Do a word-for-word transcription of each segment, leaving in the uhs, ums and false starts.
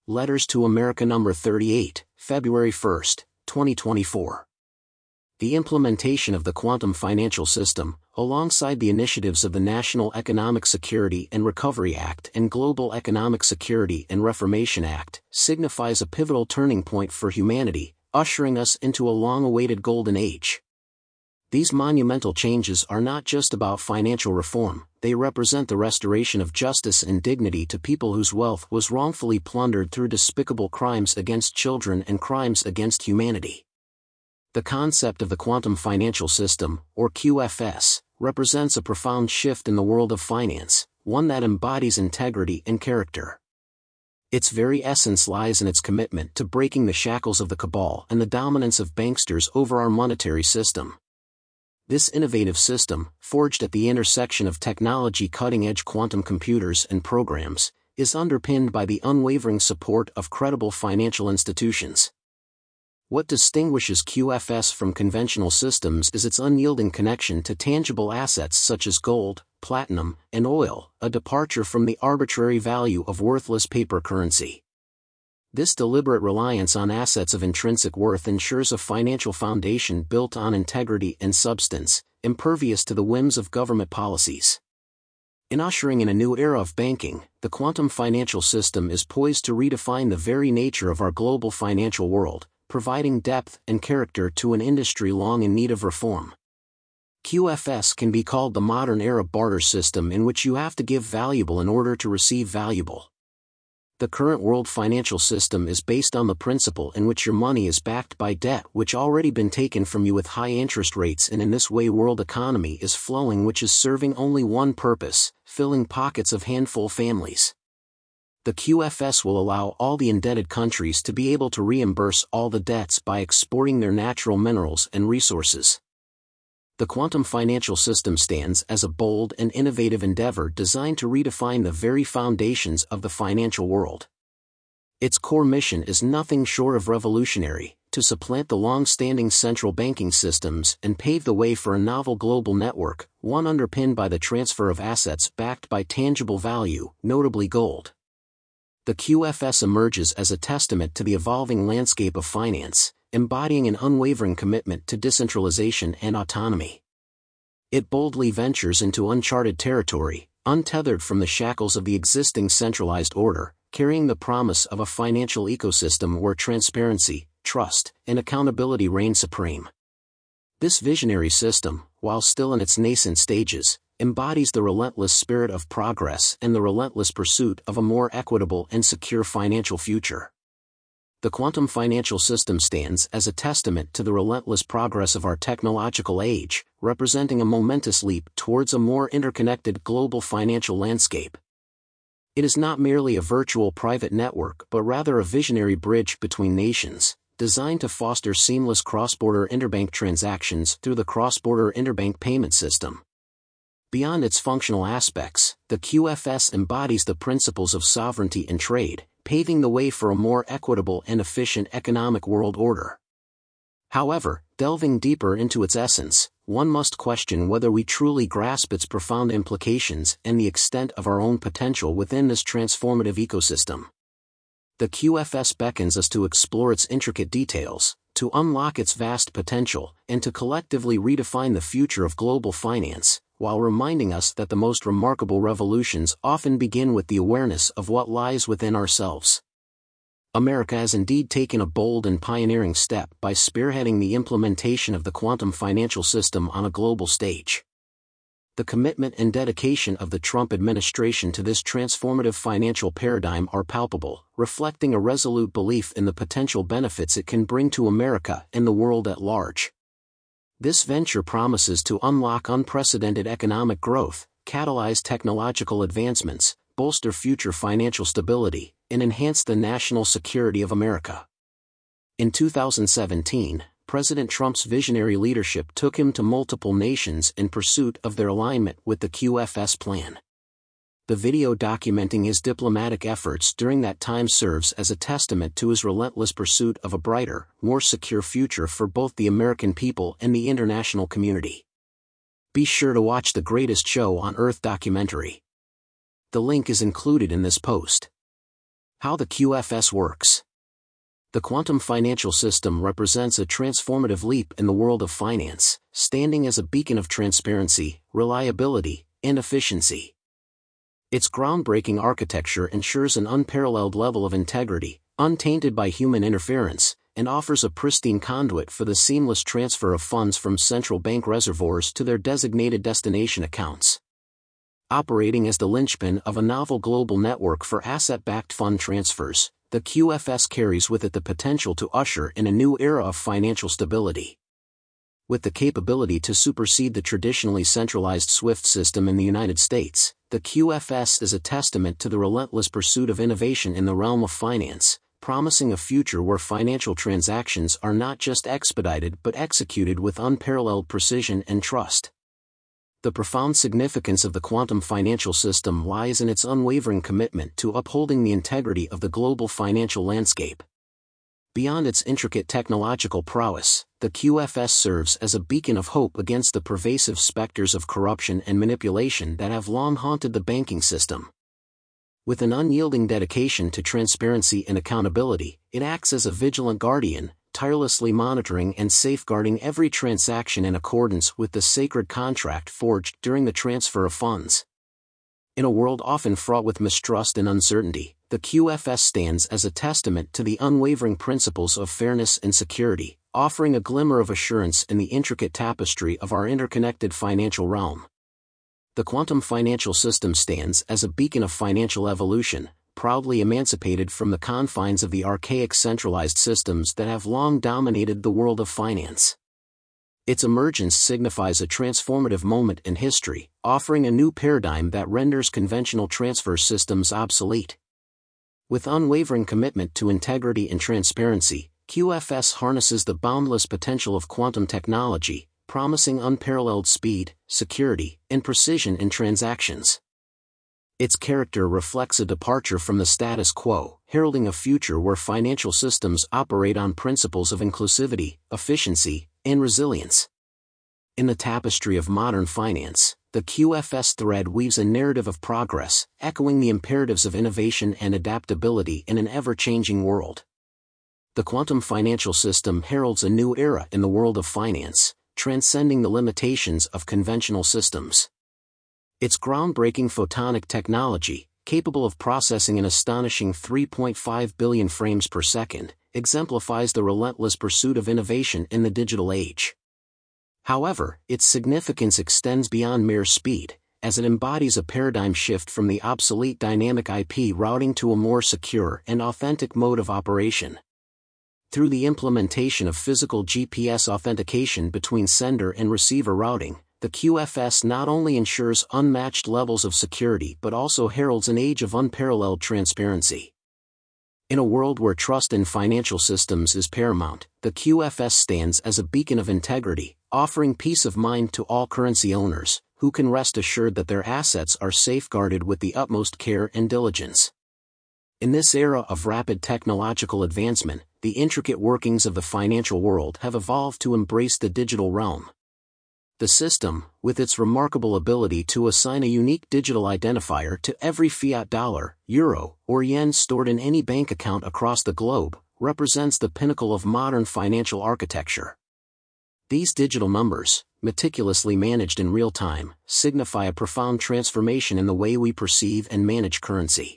Letters to America number thirty-eight, February first, twenty twenty-four. The implementation of the quantum financial system, alongside the initiatives of the National Economic Security and Recovery Act and Global Economic Security and Reformation Act, signifies a pivotal turning point for humanity, ushering us into a long-awaited golden age. These monumental changes are not just about financial reform, they represent the restoration of justice and dignity to people whose wealth was wrongfully plundered through despicable crimes against children and crimes against humanity. The concept of the quantum financial system, or Q F S, represents a profound shift in the world of finance, one that embodies integrity and character. Its very essence lies in its commitment to breaking the shackles of the cabal and the dominance of banksters over our monetary system. This innovative system, forged at the intersection of technology cutting-edge quantum computers and programs, is underpinned by the unwavering support of credible financial institutions. What distinguishes Q F S from conventional systems is its unyielding connection to tangible assets such as gold, platinum, and oil, a departure from the arbitrary value of worthless paper currency. This deliberate reliance on assets of intrinsic worth ensures a financial foundation built on integrity and substance, impervious to the whims of government policies. In ushering in a new era of banking, the quantum financial system is poised to redefine the very nature of our global financial world, providing depth and character to an industry long in need of reform. Q F S can be called the modern era barter system in which you have to give valuable in order to receive valuable. The current world financial system is based on the principle in which your money is backed by debt which already been taken from you with high interest rates, and in this way world economy is flowing, which is serving only one purpose, filling pockets of handful families. The Q F S will allow all the indebted countries to be able to reimburse all the debts by exporting their natural minerals and resources. The quantum financial system stands as a bold and innovative endeavor designed to redefine the very foundations of the financial world. Its core mission is nothing short of revolutionary: to supplant the long-standing central banking systems and pave the way for a novel global network, one underpinned by the transfer of assets backed by tangible value, notably gold. The Q F S emerges as a testament to the evolving landscape of finance, embodying an unwavering commitment to decentralization and autonomy. It boldly ventures into uncharted territory, untethered from the shackles of the existing centralized order, carrying the promise of a financial ecosystem where transparency, trust, and accountability reign supreme. This visionary system, while still in its nascent stages, embodies the relentless spirit of progress and the relentless pursuit of a more equitable and secure financial future. The quantum financial system stands as a testament to the relentless progress of our technological age, representing a momentous leap towards a more interconnected global financial landscape. It is not merely a virtual private network but rather a visionary bridge between nations, designed to foster seamless cross-border interbank transactions through the cross-border interbank payment system. Beyond its functional aspects, the Q F S embodies the principles of sovereignty and trade, paving the way for a more equitable and efficient economic world order. However, delving deeper into its essence, one must question whether we truly grasp its profound implications and the extent of our own potential within this transformative ecosystem. The Q F S beckons us to explore its intricate details, to unlock its vast potential, and to collectively redefine the future of global finance, while reminding us that the most remarkable revolutions often begin with the awareness of what lies within ourselves. America has indeed taken a bold and pioneering step by spearheading the implementation of the quantum financial system on a global stage. The commitment and dedication of the Trump administration to this transformative financial paradigm are palpable, reflecting a resolute belief in the potential benefits it can bring to America and the world at large. This venture promises to unlock unprecedented economic growth, catalyze technological advancements, bolster future financial stability, and enhance the national security of America. In two thousand seventeen, President Trump's visionary leadership took him to multiple nations in pursuit of their alignment with the Q F S plan. The video documenting his diplomatic efforts during that time serves as a testament to his relentless pursuit of a brighter, more secure future for both the American people and the international community. Be sure to watch the Greatest Show on Earth documentary. The link is included in this post. How the Q F S works. The quantum financial system represents a transformative leap in the world of finance, standing as a beacon of transparency, reliability, and efficiency. Its groundbreaking architecture ensures an unparalleled level of integrity, untainted by human interference, and offers a pristine conduit for the seamless transfer of funds from central bank reservoirs to their designated destination accounts. Operating as the linchpin of a novel global network for asset-backed fund transfers, the Q F S carries with it the potential to usher in a new era of financial stability. With the capability to supersede the traditionally centralized SWIFT system in the United States, the Q F S is a testament to the relentless pursuit of innovation in the realm of finance, promising a future where financial transactions are not just expedited but executed with unparalleled precision and trust. The profound significance of the quantum financial system lies in its unwavering commitment to upholding the integrity of the global financial landscape. Beyond its intricate technological prowess, the Q F S serves as a beacon of hope against the pervasive specters of corruption and manipulation that have long haunted the banking system. With an unyielding dedication to transparency and accountability, it acts as a vigilant guardian, tirelessly monitoring and safeguarding every transaction in accordance with the sacred contract forged during the transfer of funds. In a world often fraught with mistrust and uncertainty, the Q F S stands as a testament to the unwavering principles of fairness and security, offering a glimmer of assurance in the intricate tapestry of our interconnected financial realm. The quantum financial system stands as a beacon of financial evolution, proudly emancipated from the confines of the archaic centralized systems that have long dominated the world of finance. Its emergence signifies a transformative moment in history, offering a new paradigm that renders conventional transfer systems obsolete. With unwavering commitment to integrity and transparency, Q F S harnesses the boundless potential of quantum technology, promising unparalleled speed, security, and precision in transactions. Its character reflects a departure from the status quo, heralding a future where financial systems operate on principles of inclusivity, efficiency, and resilience. In the tapestry of modern finance, the Q F S thread weaves a narrative of progress, echoing the imperatives of innovation and adaptability in an ever-changing world. The quantum financial system heralds a new era in the world of finance, transcending the limitations of conventional systems. Its groundbreaking photonic technology, capable of processing an astonishing three point five billion frames per second, exemplifies the relentless pursuit of innovation in the digital age. However, its significance extends beyond mere speed, as it embodies a paradigm shift from the obsolete dynamic I P routing to a more secure and authentic mode of operation. Through the implementation of physical G P S authentication between sender and receiver routing, the Q F S not only ensures unmatched levels of security but also heralds an age of unparalleled transparency. In a world where trust in financial systems is paramount, the Q F S stands as a beacon of integrity, offering peace of mind to all currency owners, who can rest assured that their assets are safeguarded with the utmost care and diligence. In this era of rapid technological advancement, the intricate workings of the financial world have evolved to embrace the digital realm. The system, with its remarkable ability to assign a unique digital identifier to every fiat dollar, euro, or yen stored in any bank account across the globe, represents the pinnacle of modern financial architecture. These digital numbers, meticulously managed in real time, signify a profound transformation in the way we perceive and manage currency.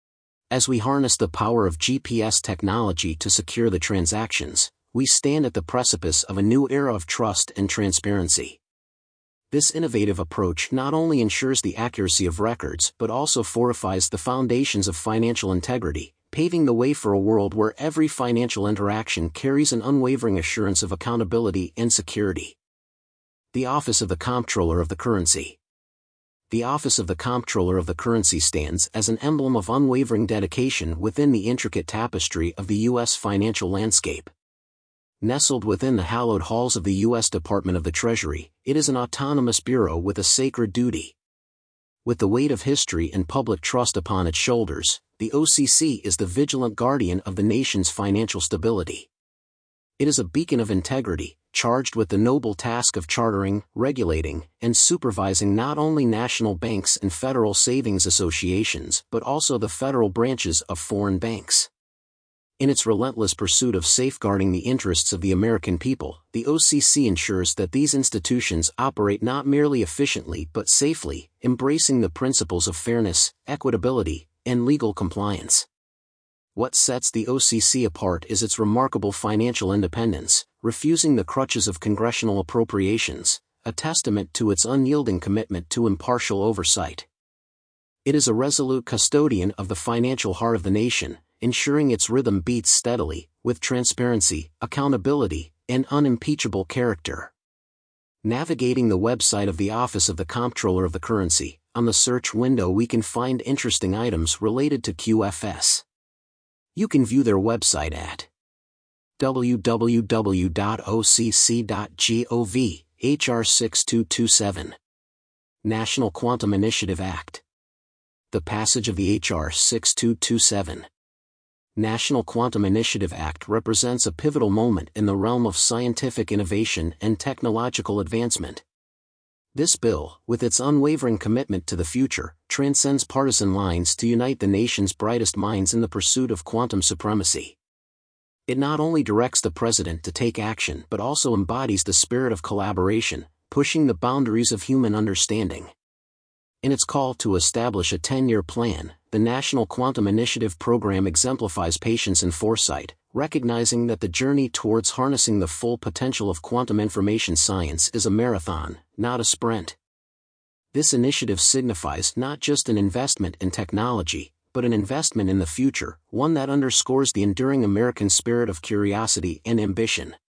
As we harness the power of G P S technology to secure the transactions, we stand at the precipice of a new era of trust and transparency. This innovative approach not only ensures the accuracy of records but also fortifies the foundations of financial integrity, paving the way for a world where every financial interaction carries an unwavering assurance of accountability and security. The Office of the Comptroller of the Currency. The Office of the Comptroller of the Currency stands as an emblem of unwavering dedication within the intricate tapestry of the U S financial landscape. Nestled within the hallowed halls of the U S Department of the Treasury, it is an autonomous bureau with a sacred duty. With the weight of history and public trust upon its shoulders, the O C C is the vigilant guardian of the nation's financial stability. It is a beacon of integrity, charged with the noble task of chartering, regulating, and supervising not only national banks and federal savings associations but also the federal branches of foreign banks. In its relentless pursuit of safeguarding the interests of the American people, the O C C ensures that these institutions operate not merely efficiently but safely, embracing the principles of fairness, equitability, and legal compliance. What sets the O C C apart is its remarkable financial independence, refusing the crutches of congressional appropriations, a testament to its unyielding commitment to impartial oversight. It is a resolute custodian of the financial heart of the nation, ensuring its rhythm beats steadily, with transparency, accountability, and unimpeachable character. Navigating the website of the Office of the Comptroller of the Currency, on the search window we can find interesting items related to Q F S. You can view their website at w w w dot o c c dot gov, H R six two two seven. National Quantum Initiative Act. The passage of the H R six two two seven. National Quantum Initiative Act represents a pivotal moment in the realm of scientific innovation and technological advancement. This bill, with its unwavering commitment to the future, transcends partisan lines to unite the nation's brightest minds in the pursuit of quantum supremacy. It not only directs the President to take action but also embodies the spirit of collaboration, pushing the boundaries of human understanding. In its call to establish a ten-year plan, the National Quantum Initiative Program exemplifies patience and foresight, recognizing that the journey towards harnessing the full potential of quantum information science is a marathon, not a sprint. This initiative signifies not just an investment in technology, but an investment in the future, one that underscores the enduring American spirit of curiosity and ambition.